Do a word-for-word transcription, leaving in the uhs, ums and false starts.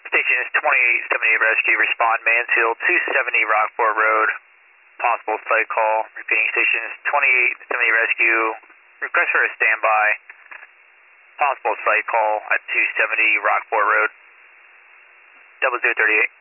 Station is twenty-eight seventy-eight Rescue, respond Mansfield, two seventy Rockport Road, possible site call. Repeating, station is twenty-eight seventy Rescue, request for a standby, possible site call at two seventy Rockport Road, double zero thirty-eight.